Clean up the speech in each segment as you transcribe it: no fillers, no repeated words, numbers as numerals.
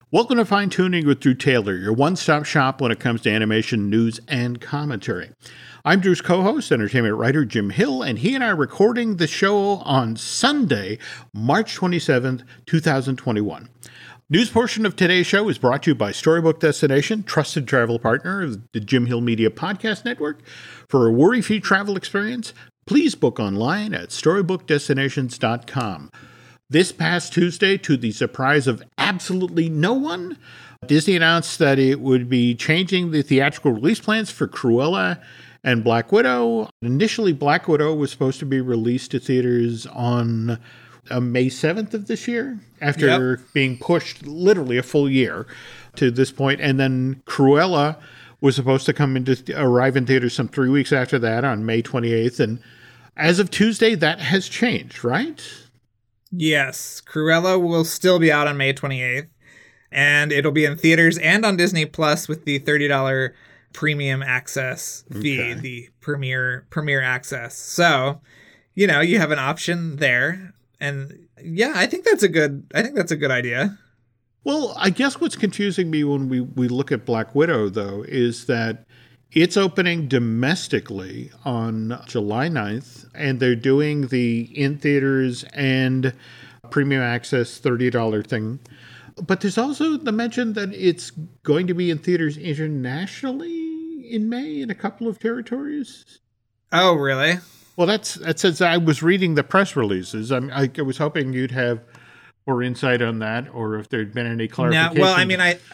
Welcome to Fine Tuning with Drew Taylor, your one-stop shop when it comes to animation news and commentary. I'm Drew's co-host, entertainment writer Jim Hill, and he and I are recording the show on Sunday, March 27th, 2021. News portion of today's show is brought to you by Storybook Destination, trusted travel partner of the Jim Hill Media Podcast Network. For a worry-free travel experience, please book online at StorybookDestinations.com. This past Tuesday, to the surprise of absolutely no one, Disney announced that it would be changing the theatrical release plans for Cruella and Black Widow. Initially, Black Widow was supposed to be released to theaters on May 7th of this year, after being pushed literally a full year to this point. And then Cruella was supposed to arrive in theaters some 3 weeks after that on May 28th. And as of Tuesday, that has changed, right? Yes, Cruella will still be out on May 28th, and it'll be in theaters and on Disney Plus with the $30 premium access fee, the premiere access. So, you know, you have an option there, and yeah, I think that's a good idea. Well, I guess what's confusing me when we look at Black Widow, though, is that it's opening domestically on July 9th, and they're doing the in-theaters and premium access $30 thing. But there's also the mention that it's going to be in theaters internationally in May in a couple of territories. Oh, really? Well, that says I was reading the press releases. I was hoping you'd have more insight on that, or if there'd been any clarification. No, well, I mean,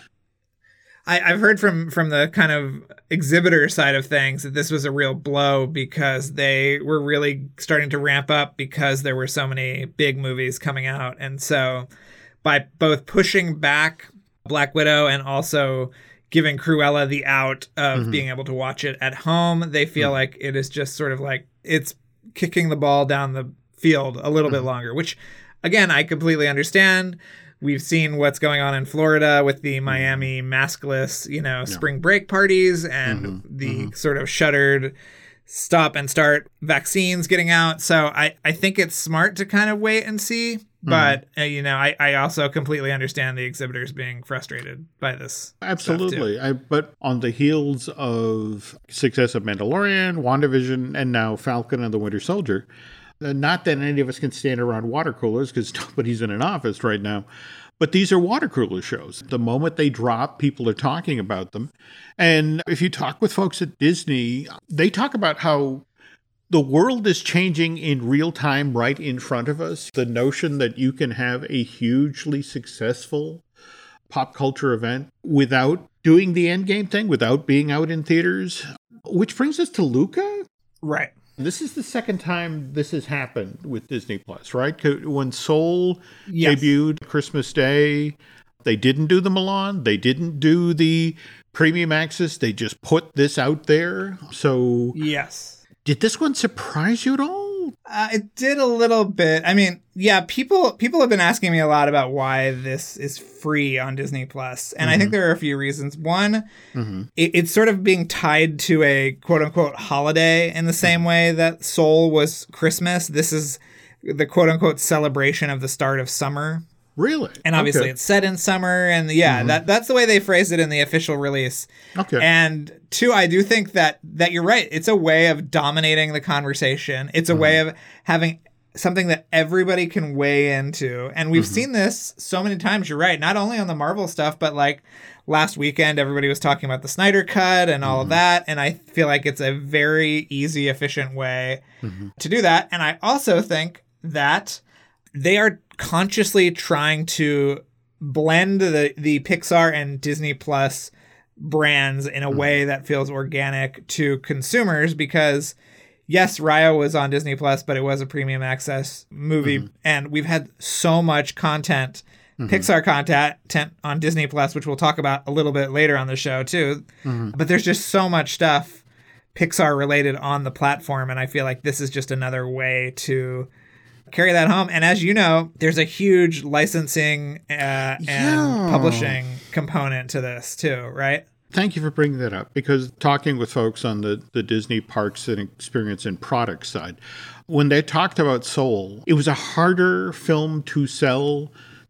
I've heard from the kind of exhibitor side of things that this was a real blow because they were really starting to ramp up because there were so many big movies coming out. And so by both pushing back Black Widow and also giving Cruella the out of being able to watch it at home, they feel like it is just sort of like it's kicking the ball down the field a little bit longer, which, again, I completely understand. We've seen what's going on in Florida with the Miami maskless, spring break parties and the sort of shuttered stop and start vaccines getting out. So I think it's smart to kind of wait and see. But, I also completely understand the exhibitors being frustrated by this. Absolutely. But on the heels of success of Mandalorian, WandaVision, and now Falcon and the Winter Soldier, not that any of us can stand around water coolers because nobody's in an office right now, but these are water cooler shows. The moment they drop, people are talking about them. And if you talk with folks at Disney, they talk about how the world is changing in real time right in front of us. The notion that you can have a hugely successful pop culture event without doing the endgame thing, without being out in theaters, which brings us to Luca. Right. This is the second time this has happened with Disney Plus, right? When Soul debuted Christmas Day, they didn't do the Milan. They didn't do the premium access. They just put this out there. So yes. Did this one surprise you at all? It did a little bit. I mean, yeah, people have been asking me a lot about why this is free on Disney Plus. And I think there are a few reasons. One, it's sort of being tied to a quote unquote holiday in the same way that Soul was Christmas. This is the quote unquote celebration of the start of summer. Really? And obviously it's set in summer, and that's the way they phrased it in the official release. Okay. And two, I do think that you're right. It's a way of dominating the conversation. It's a way of having something that everybody can weigh into. And we've seen this so many times, you're right, not only on the Marvel stuff, but like last weekend, everybody was talking about the Snyder Cut and all of that. And I feel like it's a very easy, efficient way to do that. And I also think that they are consciously trying to blend the Pixar and Disney Plus brands in a way that feels organic to consumers because, yes, Raya was on Disney Plus, but it was a premium access movie. And we've had so much content, Pixar content on Disney Plus, which we'll talk about a little bit later on the show too. But there's just so much stuff Pixar related on the platform. And I feel like this is just another way to carry that home. And as you know, there's a huge licensing and publishing component to this too, right? Thank you for bringing that up, because talking with folks on the Disney Parks and Experience and product side, when they talked about Soul, it was a harder film to sell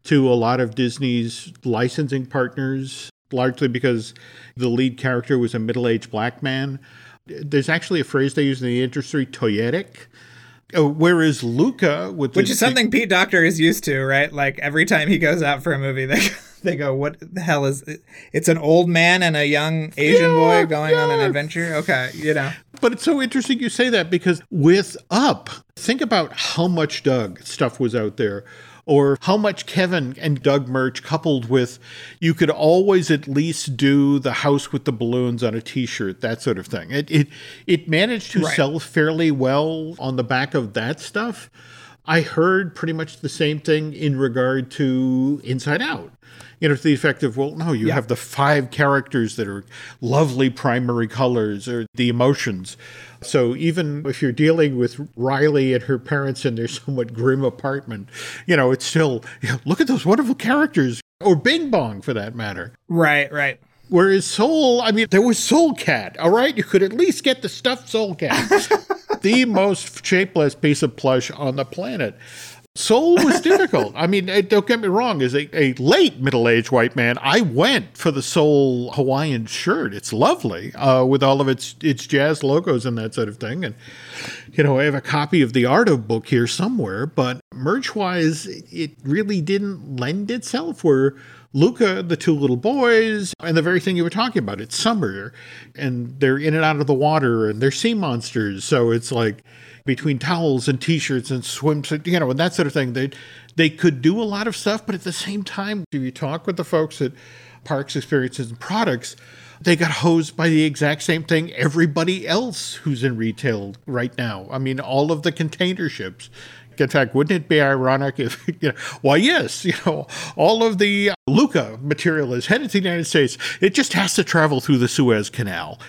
to a lot of Disney's licensing partners, largely because the lead character was a middle-aged black man. There's actually a phrase they use in the industry, toyetic. Whereas Luca, which is something Pete Docter is used to, right? Like every time he goes out for a movie, they go, "What the hell is it? It's an old man and a young Asian boy going on an adventure." Okay, But it's so interesting you say that, because with Up, think about how much Doug stuff was out there, or how much Kevin and Doug merch, coupled with, you could always at least do the house with the balloons on a t-shirt, that sort of thing. It managed to sell fairly well on the back of that stuff. I heard pretty much the same thing in regard to Inside Out. To the effect of, well, no, you have the 5 characters that are lovely primary colors, or the emotions. So even if you're dealing with Riley and her parents in their somewhat grim apartment, it's still, look at those wonderful characters, or Bing Bong for that matter. Right. Whereas Soul, there was Soul Cat, all right? You could at least get the stuffed Soul Cat. The most shapeless piece of plush on the planet. Soul was difficult. Don't get me wrong, as a late middle-aged white man, I went for the Soul Hawaiian shirt. It's lovely, with all of its jazz logos and that sort of thing. And, I have a copy of the Art of book here somewhere, but merch-wise, it really didn't lend itself, where Luca, the 2 little boys, and the very thing you were talking about, it's summer, and they're in and out of the water, and they're sea monsters, so it's like, between towels and t-shirts and swimsuits, and that sort of thing, they could do a lot of stuff, but at the same time, if you talk with the folks at Parks, Experiences, and Products, they got hosed by the exact same thing everybody else who's in retail right now. All of the container ships. In fact, wouldn't it be ironic if, why, yes, all of the Luca material is headed to the United States. It just has to travel through the Suez Canal.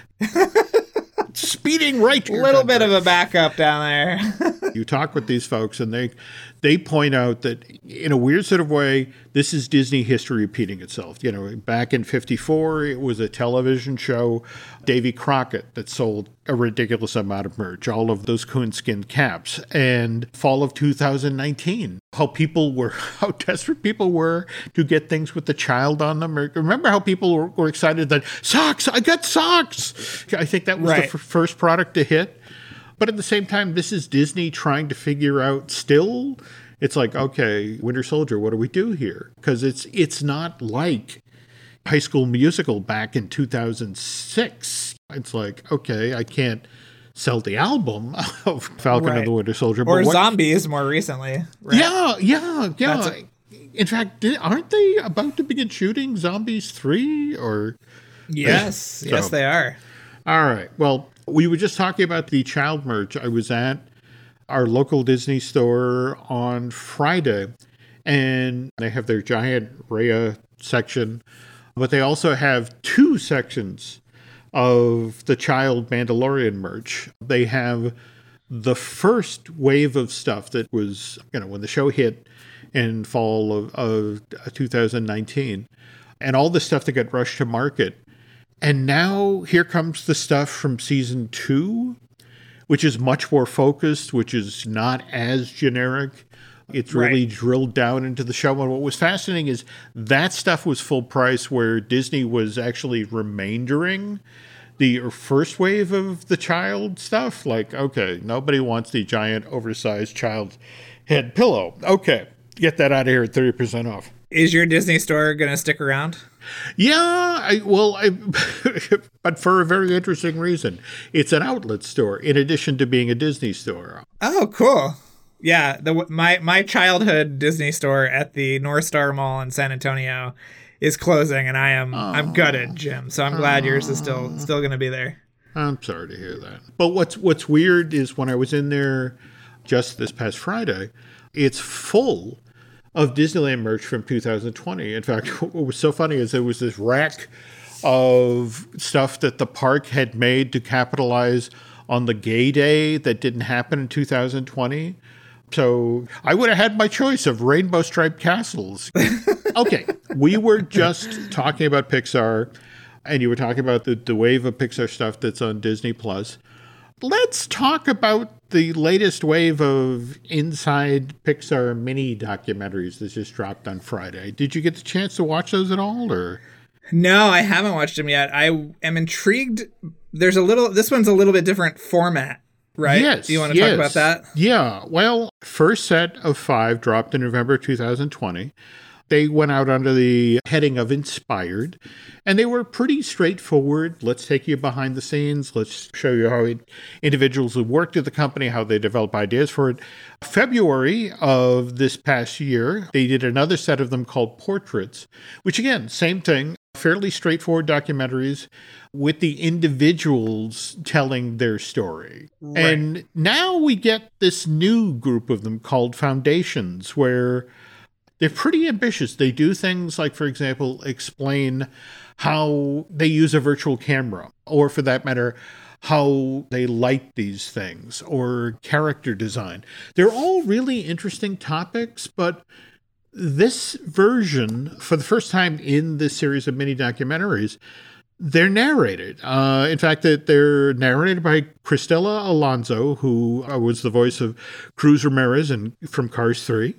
Speeding right to your little country. bit of a backup down there. You talk with these folks, and they point out that, in a weird sort of way, this is Disney history repeating itself. Back in '54, it was a television show, Davy Crockett, that sold a ridiculous amount of merch, all of those coonskin caps. And fall of 2019, how desperate people were to get things with the child on them. Remember how people were excited that socks, I got socks. I think that was the first product to hit. But at the same time, this is Disney trying to figure out still. It's like, okay, Winter Soldier, what do we do here? Because it's not like High School Musical back in 2006. It's like, okay, I can't sell the album of Falcon and the Winter Soldier. Or Zombies more recently. Right? Yeah. In fact, aren't they about to begin shooting Zombies 3? Or Yes, yes, they are. All right. Well, we were just talking about the child merch. I was at our local Disney store on Friday, and they have their giant Raya section, but they also have 2 sections of the child Mandalorian merch. They have the first wave of stuff that was, when the show hit in fall of 2019, and all the stuff that got rushed to market. And now here comes the stuff from season 2, which is much more focused, which is not as generic. It's really drilled down into the show. And what was fascinating is that stuff was full price, where Disney was actually remaindering the first wave of the child stuff. Like, okay, nobody wants the giant oversized child head pillow. Okay, get that out of here at 30% off. Is your Disney store going to stick around? Yeah, but for a very interesting reason. It's an outlet store in addition to being a Disney store. Oh, cool. Yeah, my childhood Disney store at the North Star Mall in San Antonio is closing, and I'm gutted, Jim. So I'm glad yours is still going to be there. I'm sorry to hear that. But what's weird is when I was in there just this past Friday, it's full of Disneyland merch from 2020. In fact, what was so funny is there was this rack of stuff that the park had made to capitalize on the gay day that didn't happen in 2020. So I would have had my choice of rainbow striped castles. Okay, we were just talking about Pixar, and you were talking about the wave of Pixar stuff that's on Disney Plus. Let's talk about the latest wave of Inside Pixar mini documentaries that just dropped on Friday. Did you get the chance to watch those at all, or? No, I haven't watched them yet. I am intrigued. This one's a little bit different format, right? Yes. Do you want to talk about that? Yeah. Well, first set of 5 dropped in November 2020. They went out under the heading of Inspired, and they were pretty straightforward. Let's take you behind the scenes. Let's show you how individuals who worked at the company, how they develop ideas for it. February of this past year, they did another set of them called Portraits, which again, same thing, fairly straightforward documentaries with the individuals telling their story. Right. And now we get this new group of them called Foundations, where they're pretty ambitious. They do things like, for example, explain how they use a virtual camera, or for that matter, how they light these things, or character design. They're all really interesting topics, but this version, for the first time in this series of mini documentaries, they're narrated. In fact, they're narrated by Cristela Alonso, who was the voice of Cruz Ramirez from Cars 3.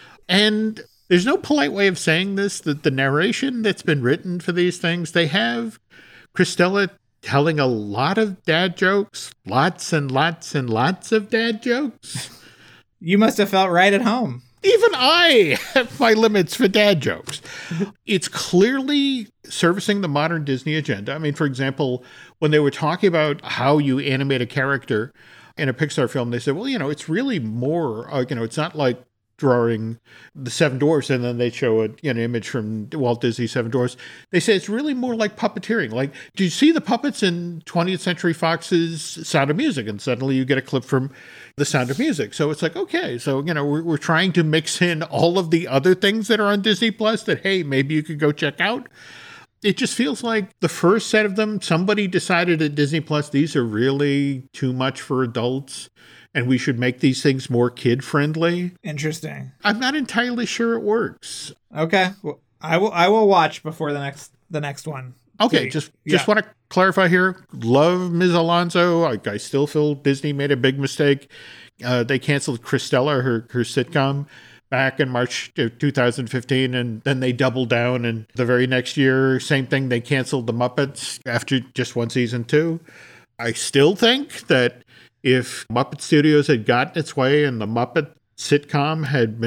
And there's no polite way of saying this, that the narration that's been written for these things, they have Cristela telling a lot of dad jokes, lots and lots and lots of dad jokes. You must have felt right at home. Even I have my limits for dad jokes. It's clearly servicing the modern Disney agenda. I mean, for example, when they were talking about how you animate a character in a Pixar film, they said, well, it's really more, it's not like drawing the Seven Dwarfs and then they show an image from Walt Disney's Seven Dwarfs. They say it's really more like puppeteering. Like, do you see the puppets in 20th Century Fox's Sound of Music? And suddenly you get a clip from The Sound of Music. So it's like, okay, so, we're trying to mix in all of the other things that are on Disney Plus that, hey, maybe you could go check out. It just feels like the first set of them, somebody decided at Disney Plus, these are really too much for adults, and we should make these things more kid-friendly. Interesting. I'm not entirely sure it works. Okay. Well, I will watch before the next one. Okay, just want to clarify here. Love Ms. Alonso. I still feel Disney made a big mistake. They canceled Cristela, her sitcom, back in March of 2015, and then they doubled down. And the very next year, same thing, they canceled The Muppets after just one season too. I still think that if Muppet Studios had gotten its way and the Muppet sitcom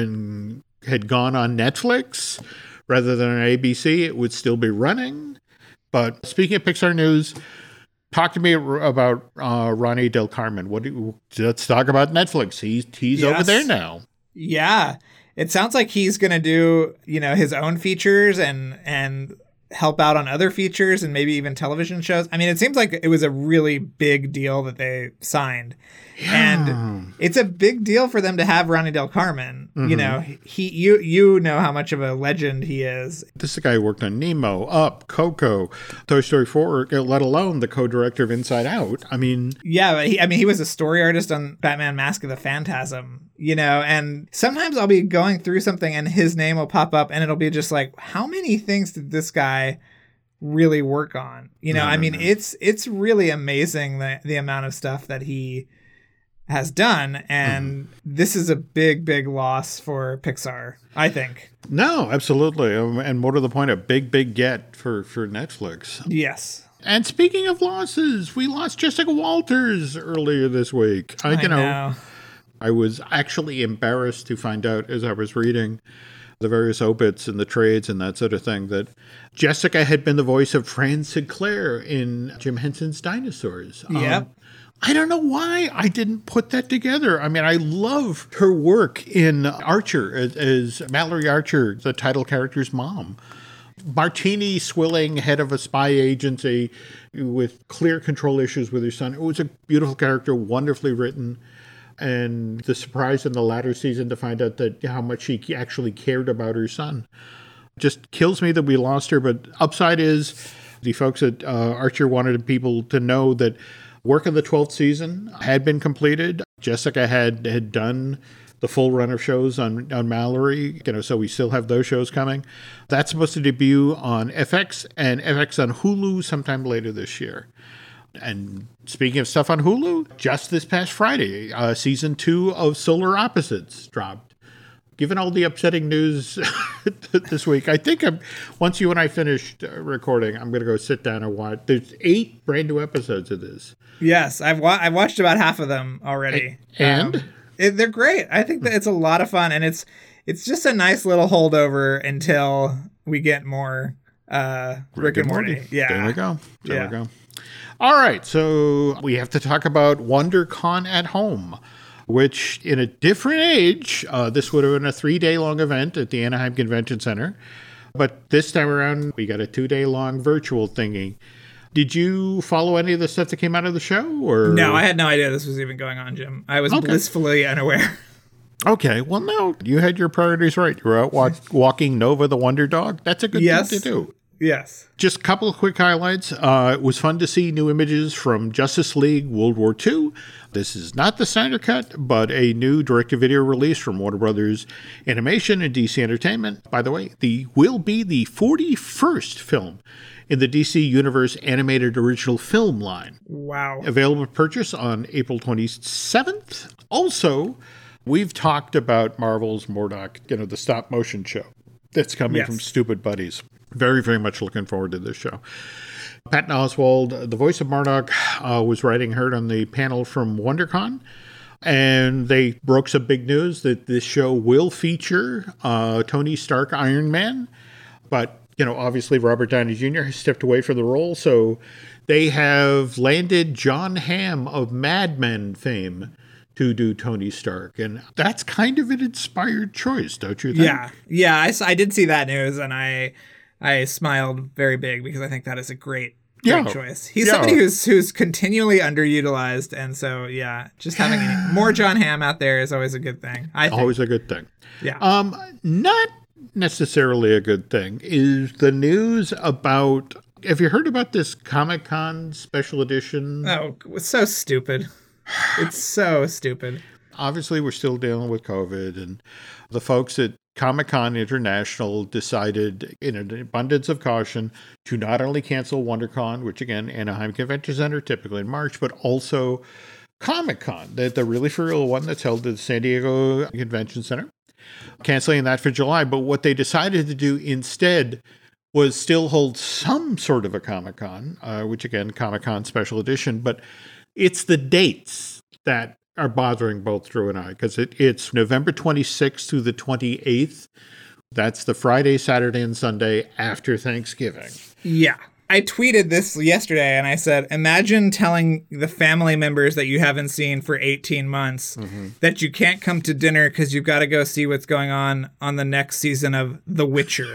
had gone on Netflix rather than on ABC, it would still be running. But speaking of Pixar news, talk to me about Ronnie Del Carmen. Let's talk about Netflix. He's over there now. Yeah, it sounds like he's going to do his own features and help out on other features and maybe even television shows. I mean, it seems like it was a really big deal that they signed. Yeah. And it's a big deal for them to have Ronnie Del Carmen. Mm-hmm. You know how much of a legend he is. This is the guy who worked on Nemo, Up, Coco, Toy Story 4, let alone the co-director of Inside Out. I mean... Yeah, but he was a story artist on Batman Mask of the Phantasm, and sometimes I'll be going through something and his name will pop up and it'll be just like, how many things did this guy really work on? It's really amazing the amount of stuff that he has done, and this is a big, big loss for Pixar, I think. No, absolutely. And more to the point, a big, big get for Netflix. Yes. And speaking of losses, we lost Jessica Walters earlier this week. I know. I was actually embarrassed to find out as I was reading the various obits and the trades and that sort of thing that Jessica had been the voice of Fran Sinclair in Jim Henson's Dinosaurs. Yep. I don't know why I didn't put that together. I mean, I love her work in Archer as Mallory Archer, the title character's mom. Martini swilling head of a spy agency with clear control issues with her son. It was a beautiful character, wonderfully written. And the surprise in the latter season to find out that how much she actually cared about her son. Just kills me that we lost her. But upside is the folks at Archer wanted people to know that work of the 12th season had been completed. Jessica had done the full run of shows on Mallory, so we still have those shows coming. That's supposed to debut on FX and FX on Hulu sometime later this year. And speaking of stuff on Hulu, just this past Friday, season 2 of Solar Opposites dropped. Given all the upsetting news this week, I think once you and I finished recording, I'm going to go sit down and watch. There's 8 brand new episodes of this. Yes, I've watched about half of them already. And they're great. I think that it's a lot of fun, and it's just a nice little holdover until we get more Rick and Morty. Yeah, there we go. There we go. All right, so we have to talk about WonderCon at Home, which in a different age, this would have been a 3-day-long event at the Anaheim Convention Center. But this time around, we got a 2-day-long virtual thingy. Did you follow any of the stuff that came out of the show? Or no, I had no idea this was even going on, Jim. I was blissfully unaware. Okay, well, no, you had your priorities right. You were out walking Nova the Wonder Dog. That's a good thing to do. Yes. Just a couple of quick highlights. It was fun to see new images from Justice League World War II. This is not the Snyder Cut, but a new direct-to-video release from Warner Brothers Animation and DC Entertainment. By the way, will be the 41st film in the DC Universe animated original film line. Wow. Available for purchase on April 27th. Also, we've talked about Marvel's MODOK, the stop-motion show that's coming from Stupid Buddies. Very, very much looking forward to this show. Patton Oswalt, the voice of MODOK, was heard on the panel from WonderCon, and they broke some big news that this show will feature Tony Stark Iron Man, but obviously Robert Downey Jr. has stepped away from the role, so they have landed Jon Hamm of Mad Men fame to do Tony Stark, and that's kind of an inspired choice, don't you think? Yeah, I did see that news, and I smiled very big because I think that is a great choice. He's somebody who's continually underutilized, and so just having more Jon Hamm out there is always a good thing. Always a good thing. Yeah. Not necessarily a good thing is the news about. Have you heard about this Comic-Con special edition? Oh, it's so stupid. It's so stupid. Obviously, we're still dealing with COVID, and the folks at Comic-Con International decided, in an abundance of caution, to not only cancel WonderCon, which again, Anaheim Convention Center, typically in March, but also Comic-Con, the really for real one that's held at the San Diego Convention Center, canceling that for July. But what they decided to do instead was still hold some sort of a Comic-Con, which again, Comic-Con Special Edition, but it's the dates that are bothering both Drew and I, because it's November 26th through the 28th. That's the Friday, Saturday, and Sunday after Thanksgiving. Yeah. I tweeted this yesterday, and I said, imagine telling the family members that you haven't seen for 18 months that you can't come to dinner because you've got to go see what's going on the next season of The Witcher.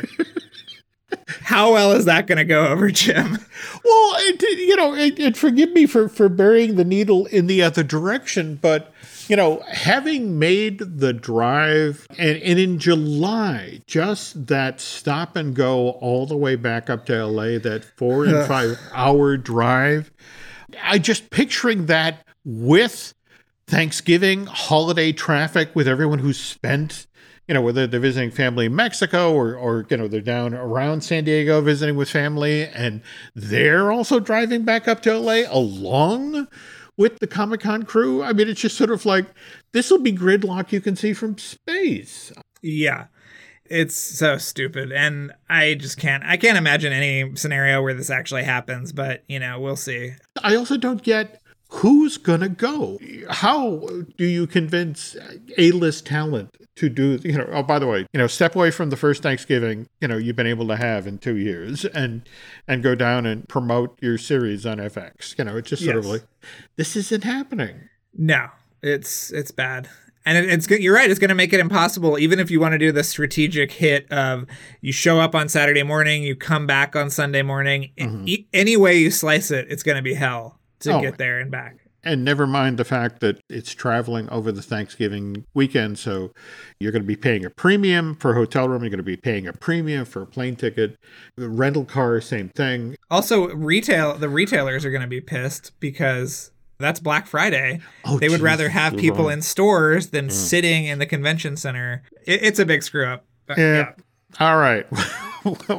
How well is that going to go over, Jim? Well, and forgive me for burying the needle in the other direction, but, having made the drive, and in July, just that stop and go all the way back up to LA, that 4 and 5 hour drive, I just picturing that with Thanksgiving holiday traffic, with everyone who's spent, whether they're visiting family in Mexico or they're down around San Diego visiting with family, and they're also driving back up to LA along with the Comic-Con crew. I mean, it's just sort of like, this will be gridlock you can see from space. Yeah. It's so stupid. And I can't imagine any scenario where this actually happens, but, we'll see. I also don't get who's going to go. How do you convince A-list talent to do, oh, by the way, step away from the first Thanksgiving, you've been able to have in 2 years and go down and promote your series on FX. It's just sort of like, this isn't happening. No, it's bad. And it's good. You're right. It's going to make it impossible, even if you want to do the strategic hit of you show up on Saturday morning, you come back on Sunday morning. Any way you slice it, it's going to be hell to get there and back. And never mind the fact that it's traveling over the Thanksgiving weekend, so you're going to be paying a premium for a hotel room. You're going to be paying a premium for a plane ticket. The rental car, same thing. Also, the retailers are going to be pissed because that's Black Friday. They would rather have people in stores than sitting in the convention center. It's a big screw up. Yeah. All right. Well,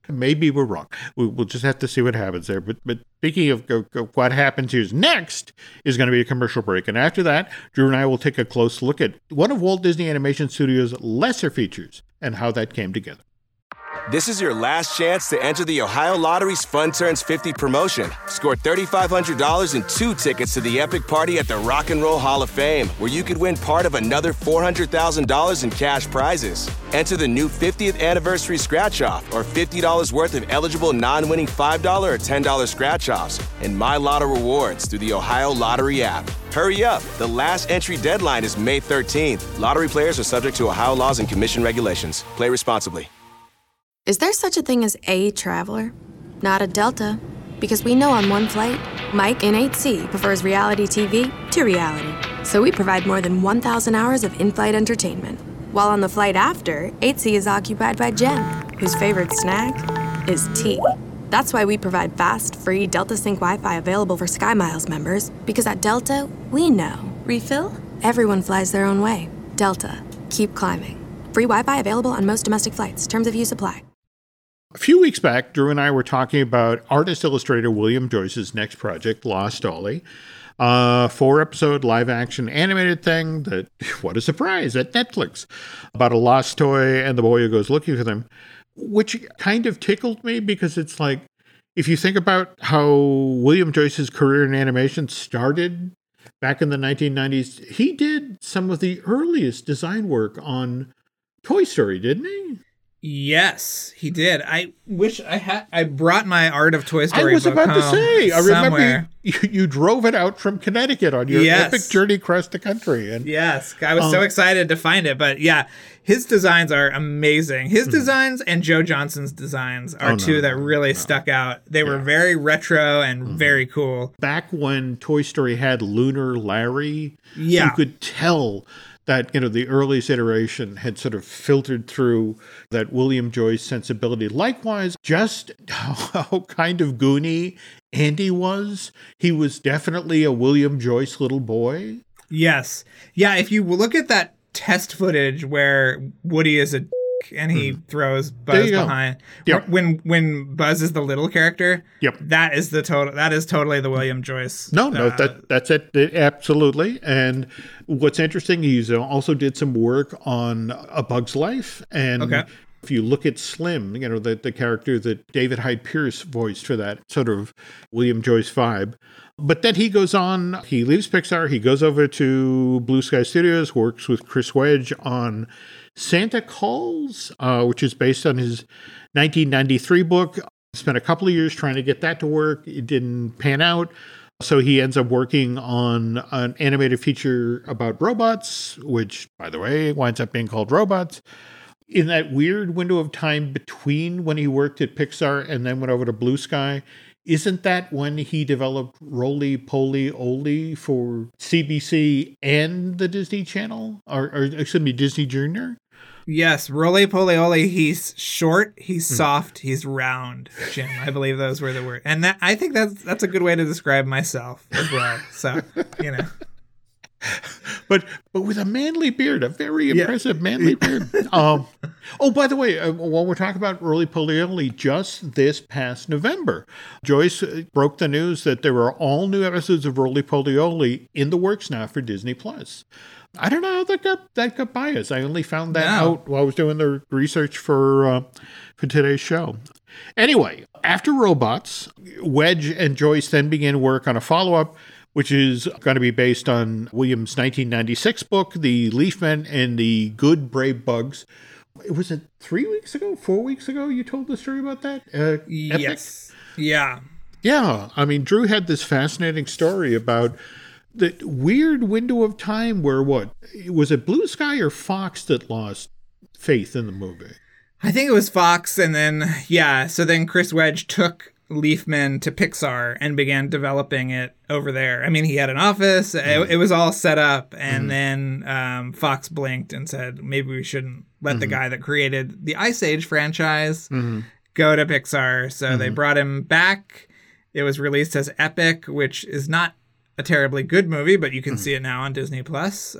Maybe we're wrong. We'll just have to see what happens there. But speaking of what happens here next is going to be a commercial break. And after that, Drew and I will take a close look at one of Walt Disney Animation Studios' lesser features and how that came together. This is your last chance to enter the Ohio Lottery's Fun Turns 50 promotion. Score $3,500 and 2 tickets to the epic party at the Rock and Roll Hall of Fame, where you could win part of another $400,000 in cash prizes. Enter the new 50th anniversary scratch-off or $50 worth of eligible non-winning $5 or $10 scratch-offs and My Lotto rewards through the Ohio Lottery app. Hurry up. The last entry deadline is May 13th. Lottery players are subject to Ohio laws and commission regulations. Play responsibly. Is there such a thing as a traveler? Not a Delta. Because we know on one flight, Mike in 8C prefers reality TV to reality. So we provide more than 1,000 hours of in-flight entertainment. While on the flight after, 8C is occupied by Jen, whose favorite snack is tea. That's why we provide fast, free Delta Sync Wi-Fi available for SkyMiles members. Because at Delta, we know. Refill? Everyone flies their own way. Delta. Keep climbing. Free Wi-Fi available on most domestic flights. Terms of use apply. A few weeks back, Drew and I were talking about artist-illustrator William Joyce's next project, Lost Dolly, a 4-episode live-action animated thing that, what a surprise, at Netflix, about a lost toy and the boy who goes looking for them, which kind of tickled me because it's like, if you think about how William Joyce's career in animation started back in the 1990s, he did some of the earliest design work on Toy Story, didn't he? Yes, he did. I wish I brought my Art of Toy Story. I was about to say. I remember you drove it out from Connecticut on your epic journey across the country. And yes, I was so excited to find it. But yeah, his designs are amazing. His designs and Joe Johnston's designs are two that really stuck out. They were very retro and very cool. Back when Toy Story had Lunar Larry, you could tell that, the earliest iteration had sort of filtered through that William Joyce sensibility. Likewise, just how kind of goony Andy was. He was definitely a William Joyce little boy. Yes. Yeah, if you look at that test footage where Woody is a and he throws Buzz behind. Yep. When Buzz is the little character, that is totally the William Joyce. That's it, absolutely. And what's interesting, he's also did some work on A Bug's Life, and if you look at Slim, the character that David Hyde Pierce voiced for that sort of William Joyce vibe. But then he goes on, he leaves Pixar, he goes over to Blue Sky Studios, works with Chris Wedge on Santa Calls, which is based on his 1993 book. Spent a couple of years trying to get that to work. It didn't pan out. So he ends up working on an animated feature about robots, which, by the way, winds up being called Robots. In that weird window of time between when he worked at Pixar and then went over to Blue Sky, isn't that when he developed Roly Poly Oly for CBC and the Disney Channel? Or excuse me, Disney Junior? Yes, Roly Poly Oly. He's short, he's soft, he's round, Jim. I believe those were the words. And I think that's a good way to describe myself as well. So, But with a manly beard, a very impressive manly beard. Oh, by the way, while we're talking about Roly Poly Oly, just this past November, Joyce broke the news that there are all new episodes of Roly Poly Oly in the works now for Disney Plus. I don't know how that got by us. I only found that out while I was doing the research for today's show. Anyway, after Robots, Wedge and Joyce then began work on a follow-up, which is going to be based on Williams' 1996 book, The Leafmen and the Good Brave Bugs. Was it 4 weeks ago you told the story about that? Yes. Yeah. Yeah. I mean, Drew had this fascinating story about the weird window of time where was it Blue Sky or Fox that lost faith in the movie? I think it was Fox. And then, so then Chris Wedge took Leafman to Pixar and began developing it over there. I mean, he had an office, it was all set up, and then Fox blinked and said, maybe we shouldn't let the guy that created the Ice Age franchise go to Pixar. So they brought him back. It was released as Epic, which is not a terribly good movie, but you can see it now on Disney Plus.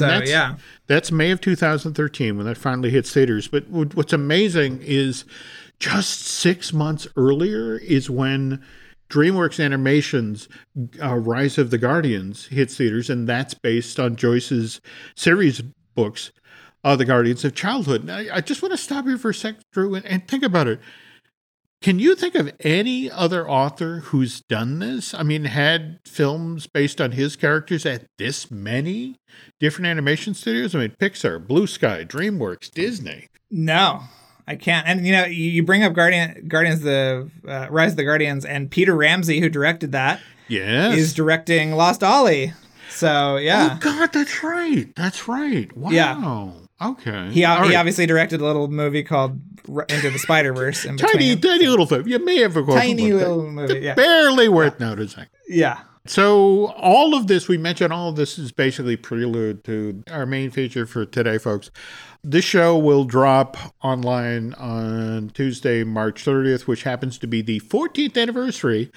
That's May of 2013 when that finally hits theaters. But what's amazing is Just 6 months earlier is when DreamWorks Animation's Rise of the Guardians hits theaters, and that's based on Joyce's series books, The Guardians of Childhood. Now, I just want to stop here for a sec, Drew, and think about it. Can you think of any other author who's done this? I mean, had films based on his characters at this many different animation studios? I mean, Pixar, Blue Sky, DreamWorks, Disney. No, I can't. And, you bring up Guardians, the Rise of the Guardians, and Peter Ramsey, who directed that, is directing Lost Ollie. So, yeah. Oh, God, that's right. That's right. Wow. Yeah. Okay. He obviously directed a little movie called Into the Spider-Verse. Tiny little film. You may have forgotten. Tiny little movie, yeah. Barely worth noticing. Yeah. So all of this, we mentioned all of this is basically prelude to our main feature for today, folks. This show will drop online on Tuesday, March 30th, which happens to be the 14th anniversary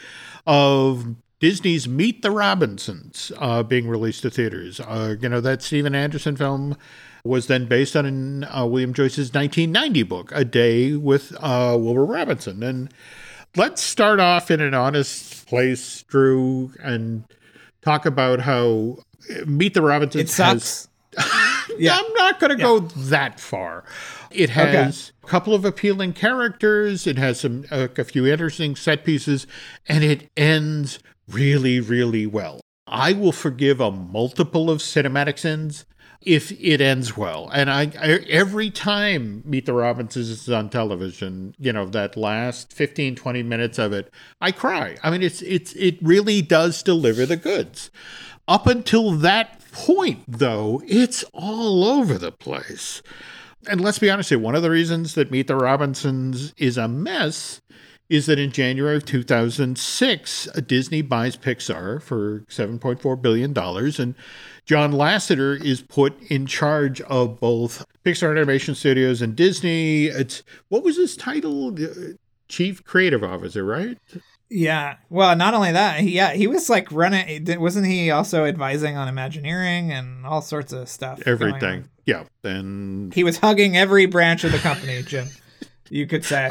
of Disney's Meet the Robinsons being released to theaters. That Steven Anderson film was then based on William Joyce's 1990 book, A Day with Wilbur Robinson. And let's start off in an honest place, Drew, and talk about how Meet the Robinsons it sucks. Yeah. I'm not going to go that far. It has a couple of appealing characters. It has a few interesting set pieces, and it ends really, really well. I will forgive a multiple of cinematic sins if it ends well. And I every time Meet the Robinsons is on television, that last 15, 20 minutes of it, I cry. I mean, it really does deliver the goods. Up until that point, though, it's all over the place. And let's be honest here, one of the reasons that Meet the Robinsons is a mess is that in January of 2006, Disney buys Pixar for $7.4 billion, and John Lasseter is put in charge of both Pixar Animation Studios and Disney. What was his title? Chief Creative Officer, right? Yeah. Well, not only that, he was like running. Wasn't he also advising on Imagineering and all sorts of stuff? Everything. Yeah. And he was hugging every branch of the company, Jim. You could say.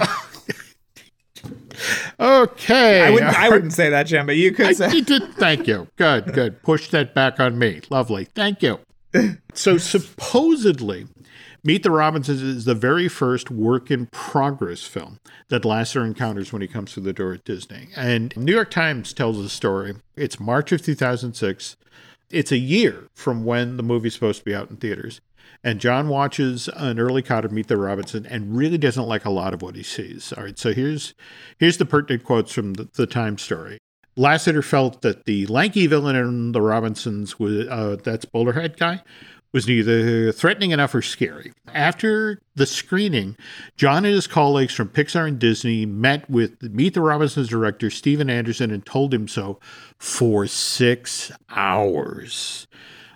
Okay. I wouldn't say that, Jim, but you could say. You did. Thank you. Good. Push that back on me. Lovely. Thank you. So supposedly, Meet the Robinsons is the very first work-in-progress film that Lasseter encounters when he comes through the door at Disney. And New York Times tells the story. It's March of 2006. It's a year from when the movie's supposed to be out in theaters. And John watches an early cut of Meet the Robinson and really doesn't like a lot of what he sees. All right, so here's the pertinent quotes from the Times story. Lasseter felt that the lanky villain in the Robinsons, that's Bowler Hat guy, was neither threatening enough or scary. After the screening, John and his colleagues from Pixar and Disney met with Meet the Robinsons director Steven Anderson and told him so for 6 hours.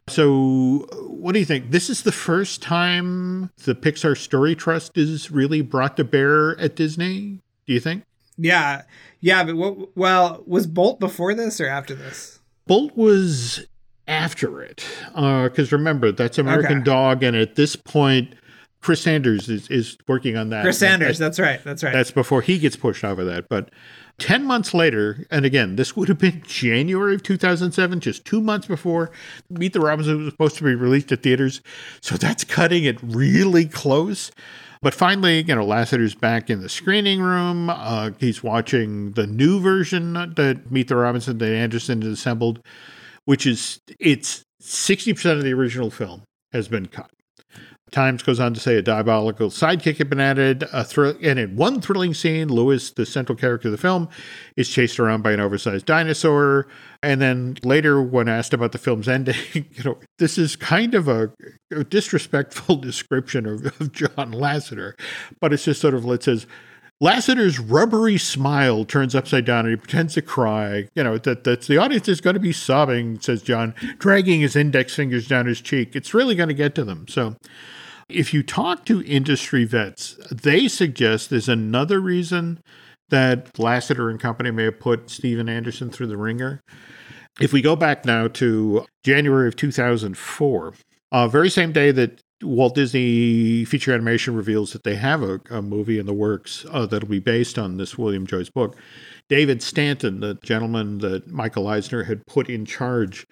So what do you think? This is the first time the Pixar Story Trust is really brought to bear at Disney, do you think? Yeah, but was Bolt before this or after this? Bolt was after it, because remember, that's American Dog, and at this point, Chris Sanders is working on that. Chris Sanders, that's right. That's before he gets pushed off of that, but 10 months later, and again, this would have been January of 2007, just 2 months before Meet the Robinsons was supposed to be released at theaters. So that's cutting it really close. But finally, Lasseter's back in the screening room. He's watching the new version that Meet the Robinsons that Anderson has assembled, which is, it's 60% of the original film has been cut. Times goes on to say a diabolical sidekick had been added, and in one thrilling scene, Lewis, the central character of the film, is chased around by an oversized dinosaur. And then later, when asked about the film's ending, this is kind of a disrespectful description of John Lasseter, but it's just sort of, it says, Lasseter's rubbery smile turns upside down and he pretends to cry. That's the audience is going to be sobbing, says John, dragging his index fingers down his cheek. It's really going to get to them. So if you talk to industry vets, they suggest there's another reason that Lasseter and company may have put Steven Anderson through the ringer. If we go back now to January of 2004, very same day that Walt Disney Feature Animation reveals that they have a movie in the works that'll be based on this William Joyce book. David Stanton, the gentleman that Michael Eisner had put in charge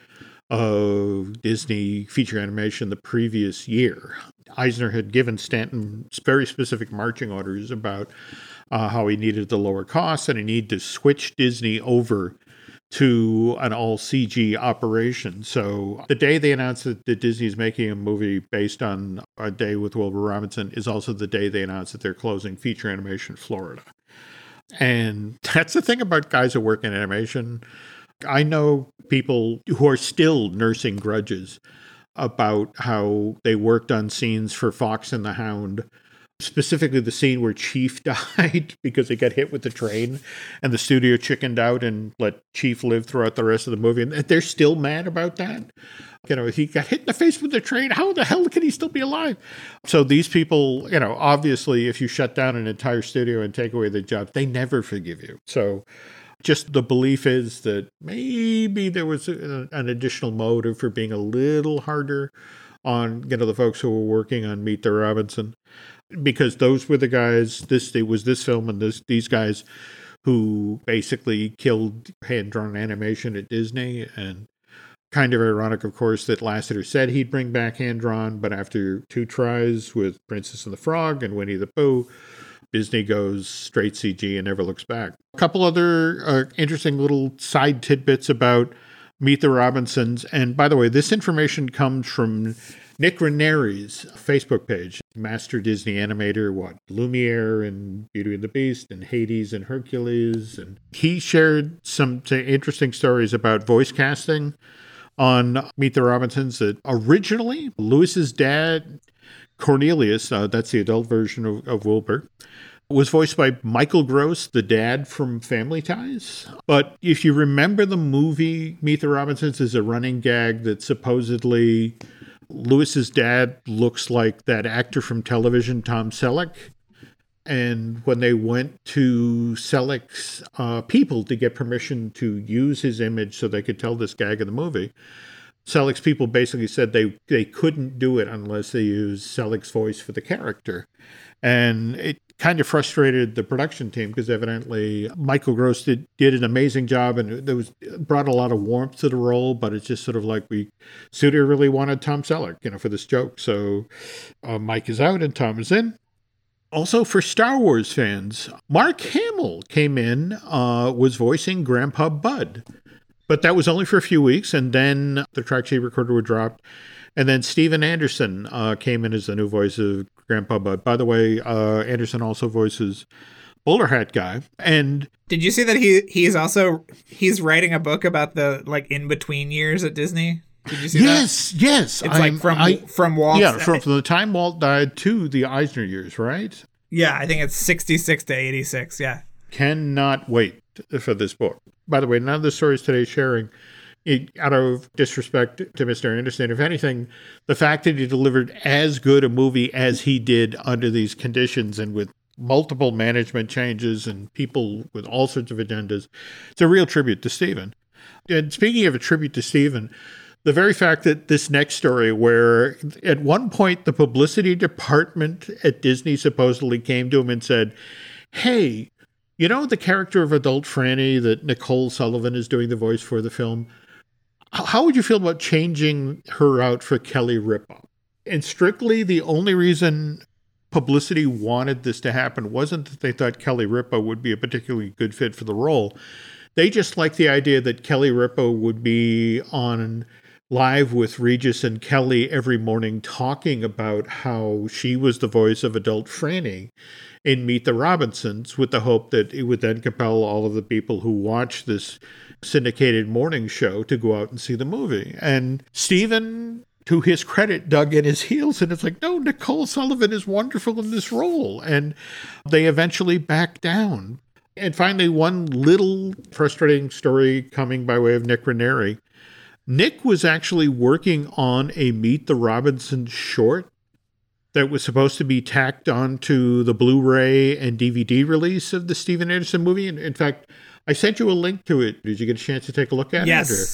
of Disney Feature Animation the previous year. Eisner had given Stanton very specific marching orders about how he needed to lower costs and he needed to switch Disney over to an all CG operation. So the day they announced that Disney's making a movie based on A Day with Wilbur Robinson is also the day they announced that they're closing Feature Animation Florida. And that's the thing about guys who work in animation. I know people who are still nursing grudges about how they worked on scenes for Fox and the Hound, specifically the scene where Chief died because he got hit with the train and the studio chickened out and let Chief live throughout the rest of the movie. And they're still mad about that. You know, he got hit in the face with the train. How the hell can he still be alive? So these people, you know, obviously, if you shut down an entire studio and take away the job, they never forgive you. So just the belief is that maybe there was an additional motive for being a little harder on, you know, the folks who were working on Meet the Robinson, because those were the guys, it was this film and these guys who basically killed hand-drawn animation at Disney. And kind of ironic, of course, that Lasseter said he'd bring back hand-drawn, but after 2 tries with Princess and the Frog and Winnie the Pooh, Disney goes straight CG and never looks back. A couple other interesting little side tidbits about Meet the Robinsons. And by the way, this information comes from Nick Ranieri's Facebook page, master Disney animator, Lumiere and Beauty and the Beast and Hades and Hercules. And he shared some interesting stories about voice casting on Meet the Robinsons. That originally, Lewis's dad, Cornelius, that's the adult version of Wilbur, was voiced by Michael Gross, the dad from Family Ties. But if you remember the movie Meet the Robinsons, is a running gag that supposedly Lewis's dad looks like that actor from television, Tom Selleck. And when they went to Selleck's people to get permission to use his image so they could tell this gag in the movie, Selleck's people basically said they couldn't do it unless they used Selleck's voice for the character. And it kind of frustrated the production team because evidently Michael Gross did an amazing job and brought a lot of warmth to the role, but it's just sort of like studio really wanted Tom Selleck, you know, for this joke. So Mike is out and Tom is in. Also, for Star Wars fans, Mark Hamill came in, was voicing Grandpa Bud. But that was only for a few weeks, and then the track sheet recorder was dropped. And then Steven Anderson came in as the new voice of Grandpa Bud. By the way, Anderson also voices Bowler Hat Guy. And did you see that he's writing a book about the in-between years at Disney? Did you see that? Yes. It's from Walt. Yeah, from the time Walt died to the Eisner years, right? Yeah, I think it's 66 to 86, yeah. Cannot wait for this book. By the way, none of the stories today sharing, out of disrespect to Mr. Anderson, if anything, the fact that he delivered as good a movie as he did under these conditions and with multiple management changes and people with all sorts of agendas, it's a real tribute to Steven. And speaking of a tribute to Steven, the very fact that this next story, where at one point the publicity department at Disney supposedly came to him and said, hey, you know the character of adult Franny that Nicole Sullivan is doing the voice for the film? How would you feel about changing her out for Kelly Ripa? And strictly the only reason publicity wanted this to happen wasn't that they thought Kelly Ripa would be a particularly good fit for the role. They just liked the idea that Kelly Ripa would be on live with Regis and Kelly every morning talking about how she was the voice of adult Franny in Meet the Robinsons, with the hope that it would then compel all of the people who watch this syndicated morning show to go out and see the movie. And Steven, to his credit, dug in his heels, and it's like, no, Nicole Sullivan is wonderful in this role. And they eventually backed down. And finally, one little frustrating story coming by way of Nick Ranieri. Nick was actually working on a Meet the Robinsons short that was supposed to be tacked onto the Blu-ray and DVD release of the Steven Anderson movie. And in fact, I sent you a link to it. Did you get a chance to take a look at it? Yes.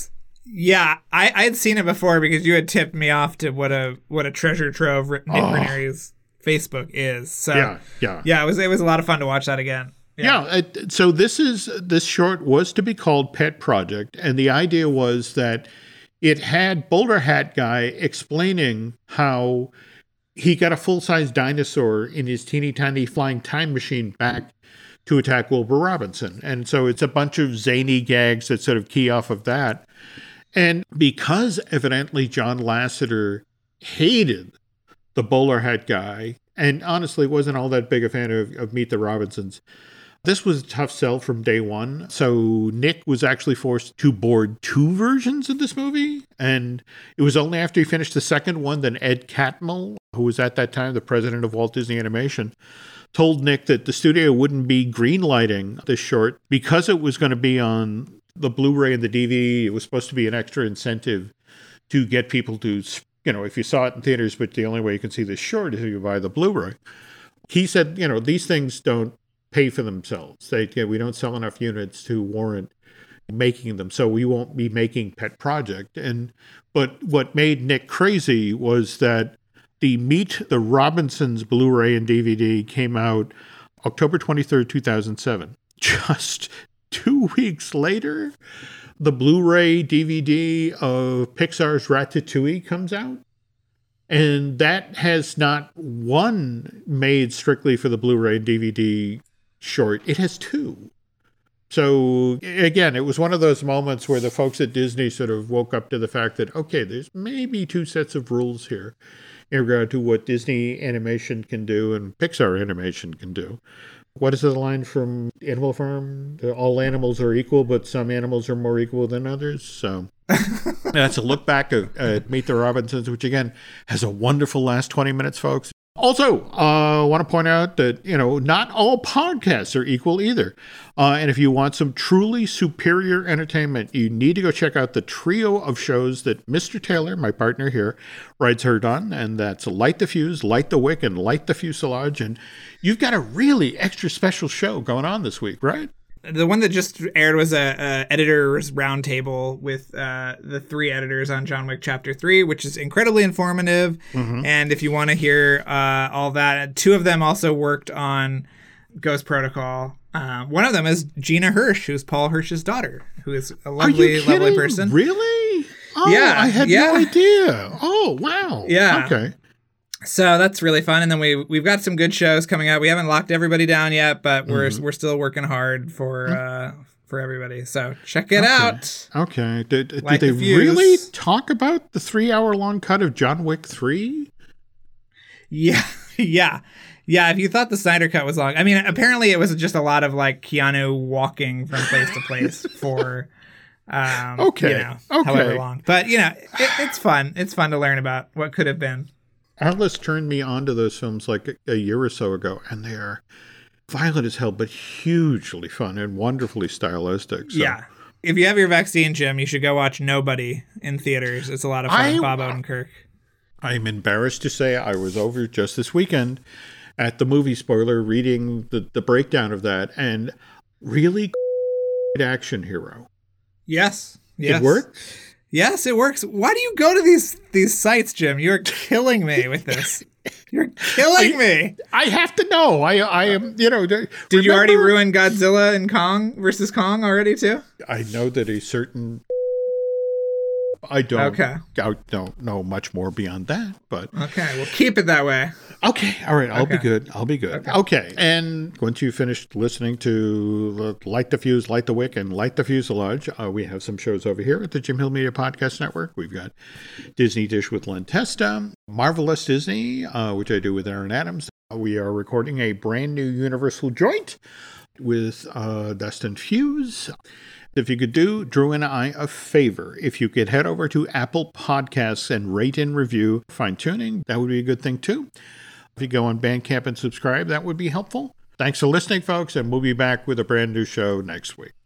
Yeah, I had seen it before because you had tipped me off to what a treasure trove Nick Ranieri's Facebook is. So yeah, it was a lot of fun to watch that again. Yeah. So this short was to be called Pet Project, and the idea was that it had Boulder Hat Guy explaining how he got a full-size dinosaur in his teeny tiny flying time machine back to attack Wilbur Robinson. And so it's a bunch of zany gags that sort of key off of that. And because evidently John Lasseter hated the Bowler Hat Guy, and honestly wasn't all that big a fan of Meet the Robinsons, this was a tough sell from day one. So Nick was actually forced to board 2 versions of this movie. And it was only after he finished the second one that Ed Catmull, who was at that time the president of Walt Disney Animation, told Nick that the studio wouldn't be greenlighting this short because it was going to be on the Blu-ray and the DVD. It was supposed to be an extra incentive to get people to, if you saw it in theaters, but the only way you can see this short is if you buy the Blu-ray. He said, these things don't pay for themselves. We don't sell enough units to warrant making them, so we won't be making Pet Project. But what made Nick crazy was that the Meet the Robinsons Blu-ray and DVD came out October 23rd, 2007. Just 2 weeks later, the Blu-ray DVD of Pixar's Ratatouille comes out. And that has not one made strictly for the Blu-ray and DVD short. It has 2. So again, it was one of those moments where the folks at Disney sort of woke up to the fact that, okay, there's maybe 2 sets of rules here in regard to what Disney animation can do and Pixar animation can do. What is the line from Animal Farm? All animals are equal, but some animals are more equal than others. So that's a look back at Meet the Robinsons, which again has a wonderful last 20 minutes, folks. Also, I want to point out that, not all podcasts are equal either. And if you want some truly superior entertainment, you need to go check out the trio of shows that Mr. Taylor, my partner here, writes herd on. And that's Light the Fuse, Light the Wick, and Light the Fuselage. And you've got a really extra special show going on this week, right? The one that just aired was a editor's roundtable with the 3 editors on John Wick Chapter 3, which is incredibly informative. Mm-hmm. And if you want to hear all that, 2 of them also worked on Ghost Protocol. One of them is Gina Hirsch, who's Paul Hirsch's daughter, who is a lovely person. Really? Oh, yeah, I had no idea. Oh, wow. Yeah. Okay. So that's really fun. And then we've got some good shows coming out. We haven't locked everybody down yet, but we're still working hard for everybody. So check it out. Okay. Did they really talk about the 3-hour-long cut of John Wick 3? Yeah. Yeah. Yeah. If you thought the Snyder cut was long, I mean, apparently it was just a lot of like Keanu walking from place to place for however long. But it's fun. It's fun to learn about what could have been. Alice turned me on to those films like a year or so ago, and they are violent as hell, but hugely fun and wonderfully stylistic. So. Yeah. If you have your vaccine, Jim, you should go watch Nobody in theaters. It's a lot of fun. Bob Odenkirk. I'm embarrassed to say I was over just this weekend at the Movie Spoiler reading the breakdown of that, and really action hero. Yes. It worked? Yes, it works. Why do you go to these sites, Jim? You're killing me with this. You're killing me. I have to know. I am, Did you already ruin Godzilla and Kong versus Kong already, too? I know that a certain... I don't know much more beyond that, but... Okay, we'll keep it that way. Okay, all right, I'll be good. Okay, and once you've finished listening to Light the Fuse, Light the Wick, and Light the Fuselage, we have some shows over here at the Jim Hill Media Podcast Network. We've got Disney Dish with Len Testa, Marvelous Disney, which I do with Aaron Adams. We are recording a brand new Universal joint with Dustin Fuse. If you could do Drew and I a favor, if you could head over to Apple Podcasts and rate and review Fine Tuning, that would be a good thing too. If you go on Bandcamp and subscribe, that would be helpful. Thanks for listening, folks, and we'll be back with a brand new show next week.